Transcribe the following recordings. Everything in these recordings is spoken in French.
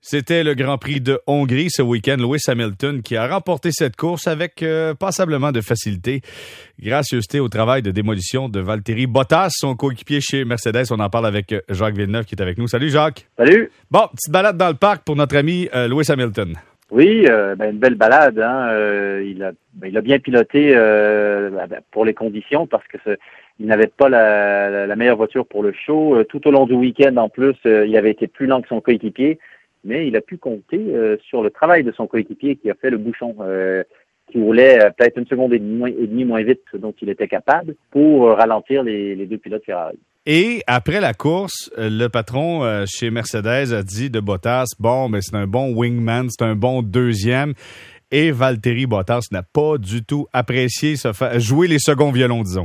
C'était le Grand Prix de Hongrie ce week-end. Lewis Hamilton qui a remporté cette course avec passablement de facilité. Gracieuseté au travail de démolition de Valtteri Bottas, son coéquipier chez Mercedes. On en parle avec Jacques Villeneuve qui est avec nous. Salut Jacques. Salut. Bon, petite balade dans le parc pour notre ami Lewis Hamilton. Oui, une belle balade. Il a bien piloté pour les conditions parce que il n'avait pas la meilleure voiture pour le show. Tout au long du week-end, en plus, il avait été plus lent que son coéquipier. Mais il a pu compter sur le travail de son coéquipier qui a fait le bouchon, qui roulait peut-être une seconde et demie moins vite dont il était capable pour ralentir les deux pilotes Ferrari. Et après la course, le patron chez Mercedes a dit de Bottas, c'est un bon wingman, c'est un bon deuxième. Et Valtteri Bottas n'a pas du tout apprécié jouer les seconds violons, disons.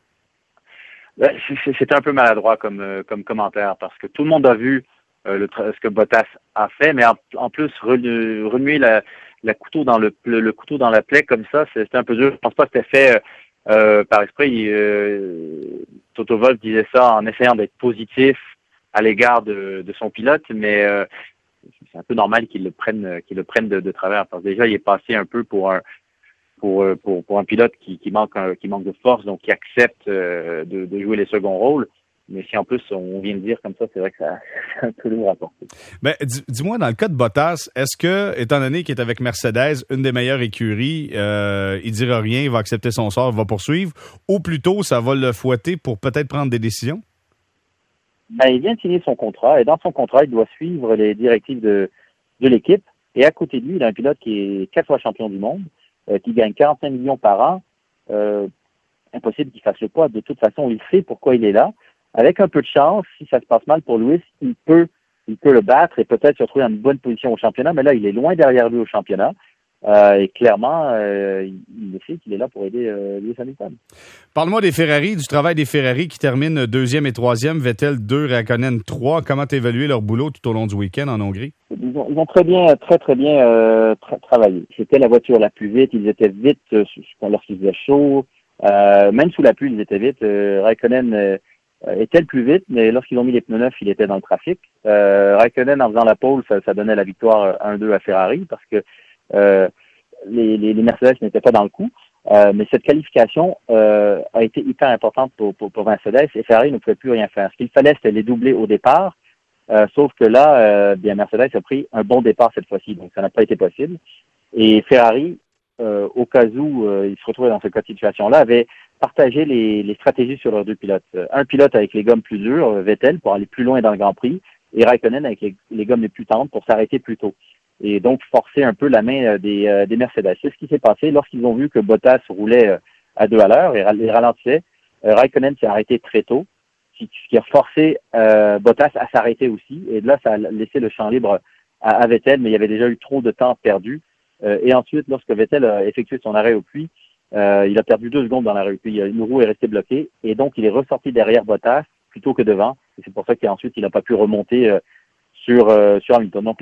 C'était un peu maladroit comme commentaire parce que tout le monde a vu ce que Bottas a fait, mais en plus remuer le couteau dans le couteau dans la plaie comme ça, c'était un peu dur. Je pense pas que c'était fait par esprit. Toto Wolff disait ça en essayant d'être positif à l'égard de son pilote, mais c'est un peu normal qu'il le prenne de travers parce que déjà il est passé un peu pour un pilote qui manque de force, donc qui accepte de jouer les seconds rôles. Mais si en plus on vient de dire comme ça, c'est vrai que c'est un peu lourd à porter. Ben, dis-moi, dans le cas de Bottas, est-ce que, étant donné qu'il est avec Mercedes, une des meilleures écuries, il dira rien, il va accepter son sort, il va poursuivre, ou plutôt ça va le fouetter pour peut-être prendre des décisions? Ben, il vient de signer son contrat, et dans son contrat, il doit suivre les directives de l'équipe. Et à côté de lui, il a un pilote qui est 4 fois champion du monde, qui gagne 45 millions par an. Impossible qu'il fasse le poids. De toute façon, il sait pourquoi il est là. Avec un peu de chance, si ça se passe mal pour Lewis, il peut le battre et peut-être se retrouver dans une bonne position au championnat. Mais là, il est loin derrière lui au championnat. Et clairement, il sait qu'il est là pour aider Lewis Hamilton. Parle-moi des Ferrari, du travail des Ferrari qui terminent 2e et 3e. Vettel 2, Räikkönen 3. Comment t'as évalué leur boulot tout au long du week-end en Hongrie? Ils ont très bien travaillé. C'était la voiture la plus vite. Ils étaient vite lorsqu'il faisait chaud. Même sous la pluie, ils étaient vite. Räikkönen était le plus vite, mais lorsqu'ils ont mis les pneus neufs, il était dans le trafic. Räikkönen, en faisant la pole, ça donnait la victoire 1-2 à Ferrari parce que les Mercedes n'étaient pas dans le coup. Mais cette qualification a été hyper importante pour Mercedes et Ferrari ne pouvait plus rien faire. Ce qu'il fallait, c'était les doubler au départ. Sauf que là, Mercedes a pris un bon départ cette fois-ci, donc ça n'a pas été possible. Et Ferrari, au cas où ils se retrouvaient dans cette situation-là, avait partagé les stratégies sur leurs deux pilotes. Un pilote avec les gommes plus dures, Vettel, pour aller plus loin dans le Grand Prix, et Räikkönen avec les gommes les plus tendres pour s'arrêter plus tôt. Et donc forcer un peu la main des Mercedes. C'est ce qui s'est passé lorsqu'ils ont vu que Bottas roulait à 2 à l'heure et ralentissait. Räikkönen s'est arrêté très tôt, ce qui a forcé Bottas à s'arrêter aussi. Et là, ça a laissé le champ libre à Vettel, mais il y avait déjà eu trop de temps perdu. Et ensuite, lorsque Vettel a effectué son arrêt au puits, il a perdu 2 secondes dans l'arrêt au puits. Une roue est restée bloquée et donc il est ressorti derrière Bottas plutôt que devant. Et c'est pour ça qu'ensuite il n'a pas pu remonter sur Hamilton. Donc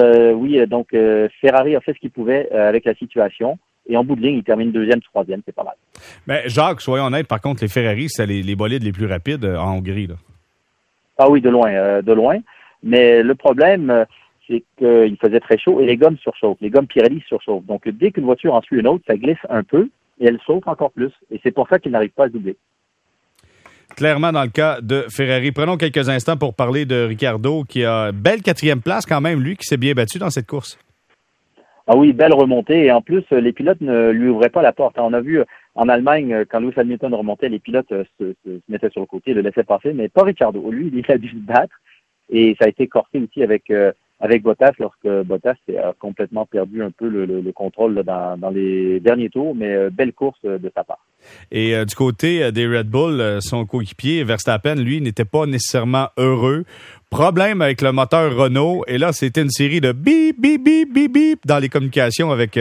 Ferrari a fait ce qu'il pouvait avec la situation. Et en bout de ligne, il termine 2e, 3e, c'est pas mal. Mais Jacques, soyons honnêtes, par contre, les Ferrari, c'est les bolides les plus rapides en Hongrie, là. Ah oui, de loin. Mais le problème, c'est qu'il faisait très chaud et les gommes surchauffent. Les gommes Pirelli surchauffent. Donc, dès qu'une voiture en suit une autre, ça glisse un peu et elle chauffe encore plus. Et c'est pour ça qu'il n'arrive pas à se doubler. Clairement, dans le cas de Ferrari. Prenons quelques instants pour parler de Ricciardo, qui a belle 4e place quand même, lui, qui s'est bien battu dans cette course. Ah oui, belle remontée. Et en plus, les pilotes ne lui ouvraient pas la porte. On a vu en Allemagne, quand Lewis Hamilton remontait, les pilotes se mettaient sur le côté, le laissaient passer, mais pas Ricciardo. Lui, il a dû se battre. Et ça a été corsé aussi avec Bottas, lorsque Bottas a complètement perdu un peu le contrôle là, dans les derniers tours, mais belle course de sa part. Et du côté des Red Bull, son coéquipier Verstappen, lui, n'était pas nécessairement heureux. Problème avec le moteur Renault. Et là, c'était une série de bip, bip, bip, bip, bip dans les communications avec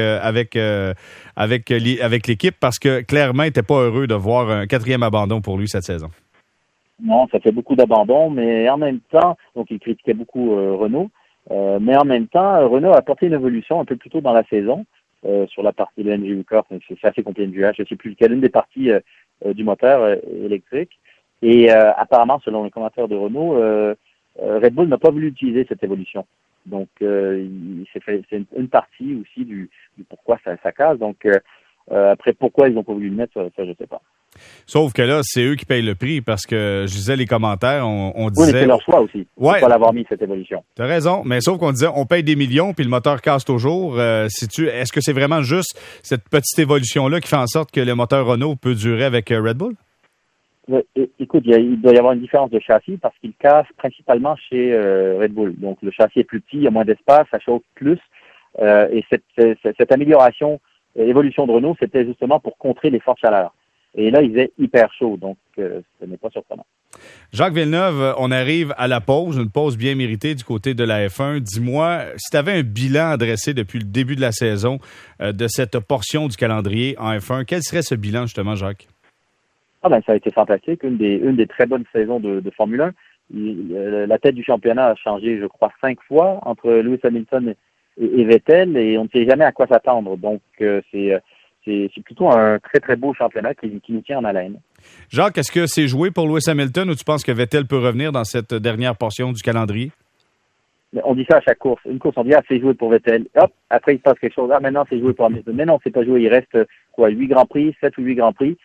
l'équipe parce que clairement, il n'était pas heureux de voir un 4e abandon pour lui cette saison. Non, ça fait beaucoup d'abandon, mais en même temps, donc il critiquait beaucoup Renault, mais en même temps, Renault a apporté une évolution un peu plus tôt dans la saison sur la partie de l'NG Core, c'est assez compliqué du H, je ne sais plus lequel, une des parties du moteur électrique. Et apparemment, selon les commentaires de Renault, Red Bull n'a pas voulu utiliser cette évolution. Donc, c'est une partie aussi du pourquoi ça casse. Donc, après, pourquoi ils n'ont pas voulu le mettre, ça je sais pas. Sauf que là, c'est eux qui payent le prix parce que je disais les commentaires, on disait... Oui, mais c'est leur choix aussi. Ouais. Faut pas l'avoir mis, cette évolution. T'as raison, mais sauf qu'on disait on paye des millions puis le moteur casse toujours. Est-ce que c'est vraiment juste cette petite évolution-là qui fait en sorte que le moteur Renault peut durer avec Red Bull? Écoute, il doit y avoir une différence de châssis parce qu'il casse principalement chez Red Bull. Donc, le châssis est plus petit, il y a moins d'espace, ça chauffe plus. Et cette amélioration, l'évolution de Renault, c'était justement pour contrer les fortes chaleurs. Et là, il faisait hyper chaud, donc ce n'est pas surprenant. Jacques Villeneuve, on arrive à la pause, une pause bien méritée du côté de la F1. Dis-moi, si tu avais un bilan à dresser depuis le début de la saison de cette portion du calendrier en F1, quel serait ce bilan justement, Jacques? Ça a été fantastique, une des très bonnes saisons de Formule 1. La tête du championnat a changé, je crois, 5 fois entre Lewis Hamilton et Vettel, et on ne sait jamais à quoi s'attendre. Donc, c'est plutôt un très, très beau championnat qui nous tient en haleine. Jacques, est-ce que c'est joué pour Lewis Hamilton ou tu penses que Vettel peut revenir dans cette dernière portion du calendrier? On dit ça à chaque course. Une course, on dit, c'est joué pour Vettel. Hop, après, il se passe quelque chose. Maintenant, c'est joué pour Hamilton. Mais non, c'est pas joué. Il reste, 8 Grands Prix, 7 ou 8 Grands Prix.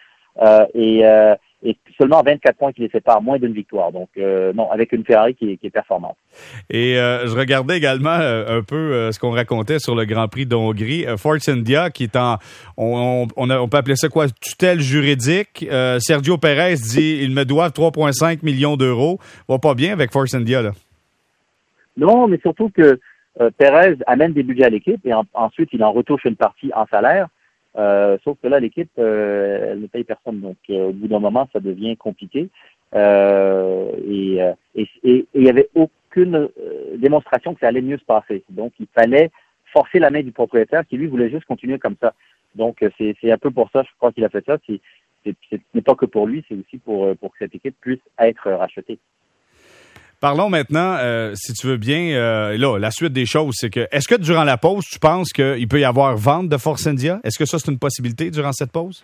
Et seulement 24 points qui les séparent, moins d'une victoire. Donc, non, avec une Ferrari qui est performante. Et je regardais également un peu ce qu'on racontait sur le Grand Prix de Hongrie. Force India qui est on peut appeler ça quoi, tutelle juridique. Sergio Perez dit ils me doivent 3,5 millions d'euros. Va pas bien avec Force India, là. Non, mais surtout que Perez amène des budgets à l'équipe et ensuite il en retouche une partie en salaire. Sauf que là, l'équipe, elle ne paye personne. Donc, au bout d'un moment, ça devient compliqué. Et il n'y avait aucune démonstration que ça allait mieux se passer. Donc, il fallait forcer la main du propriétaire qui, lui, voulait juste continuer comme ça. Donc, c'est un peu pour ça, je crois qu'il a fait ça. Ce n'est pas que pour lui, c'est aussi pour que cette équipe puisse être rachetée. Parlons maintenant, si tu veux bien, là, la suite des choses, c'est que, est-ce que durant la pause, tu penses qu'il peut y avoir vente de Force India? Est-ce que ça, c'est une possibilité durant cette pause?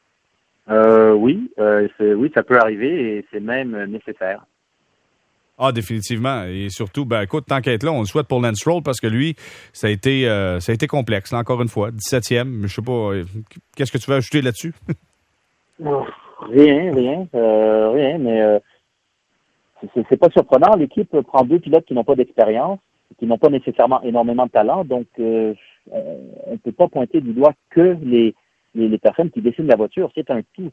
Oui, ça peut arriver et c'est même nécessaire. Ah, définitivement. Et surtout, écoute, tant qu'à être là, on le souhaite pour Lance Stroll parce que lui, ça a été complexe, là, encore une fois. 17e, je sais pas, qu'est-ce que tu veux ajouter là-dessus? Rien, mais c'est pas surprenant. L'équipe prend 2 pilotes qui n'ont pas d'expérience, qui n'ont pas nécessairement énormément de talent, donc on peut pas pointer du doigt que les personnes qui dessinent la voiture. C'est un tout.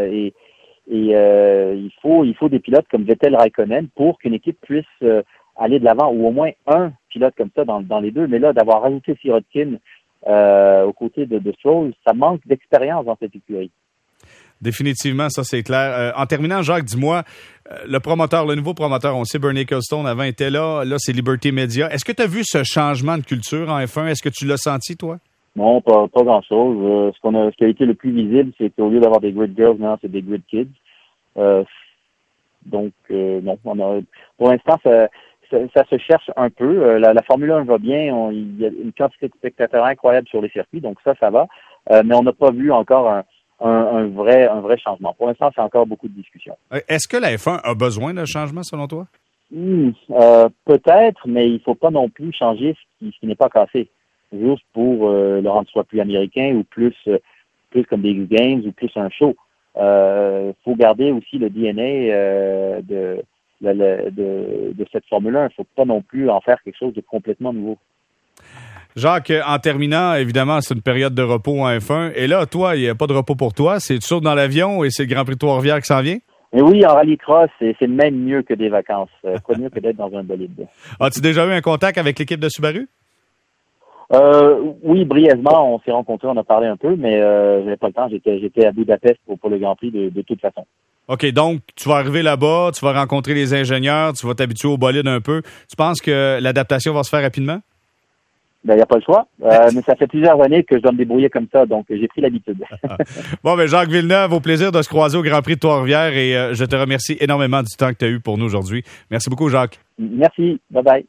Il faut des pilotes comme Vettel, Raikkonen pour qu'une équipe puisse aller de l'avant, ou au moins un pilote comme ça dans les deux. Mais là, d'avoir rajouté Sirotkin aux côtés de Stroll, ça manque d'expérience dans cette écurie. Définitivement, ça c'est clair. En terminant, Jacques, dis-moi, le nouveau promoteur, on sait Bernie Ecclestone avant était là c'est Liberty Media. Est-ce que tu as vu ce changement de culture en F1? Est-ce que tu l'as senti, toi? Non, pas grand-chose. Ce qui a été le plus visible, c'est qu'au lieu d'avoir des grid girls, maintenant c'est des grid kids. Donc, non, pour l'instant, ça se cherche un peu. La Formule 1 va bien. Il y a une quantité de spectateurs incroyable sur les circuits, donc ça va. Mais on n'a pas vu encore un vrai changement. Pour l'instant, c'est encore beaucoup de discussions. Est-ce que la F1 a besoin de changement, selon toi? Peut-être, mais il faut pas non plus changer ce qui n'est pas cassé. Juste pour le rendre soit plus américain ou plus comme des Games ou plus un show. Faut garder aussi le DNA de cette Formule 1. Il faut pas non plus en faire quelque chose de complètement nouveau. Jacques, en terminant, évidemment, c'est une période de repos en F1. Et là, toi, il n'y a pas de repos pour toi. C'est tu sautes dans l'avion et c'est le Grand Prix de Trois-Rivières qui s'en vient? Mais oui, en rallycross, c'est même mieux que des vacances. Pas mieux que d'être dans un bolide. As-tu déjà eu un contact avec l'équipe de Subaru? Oui, brièvement, on s'est rencontrés, on a parlé un peu, mais j'avais pas le temps. J'étais à Budapest pour le Grand Prix de toute façon. OK, donc tu vas arriver là-bas, tu vas rencontrer les ingénieurs, tu vas t'habituer au bolide un peu. Tu penses que l'adaptation va se faire rapidement? Il n'y a pas le choix. Mais ça fait plusieurs années que je dois me débrouiller comme ça, donc j'ai pris l'habitude. Bon, Jacques Villeneuve, au plaisir de se croiser au Grand Prix de Trois-Rivières et je te remercie énormément du temps que tu as eu pour nous aujourd'hui. Merci beaucoup, Jacques. Merci. Bye-bye.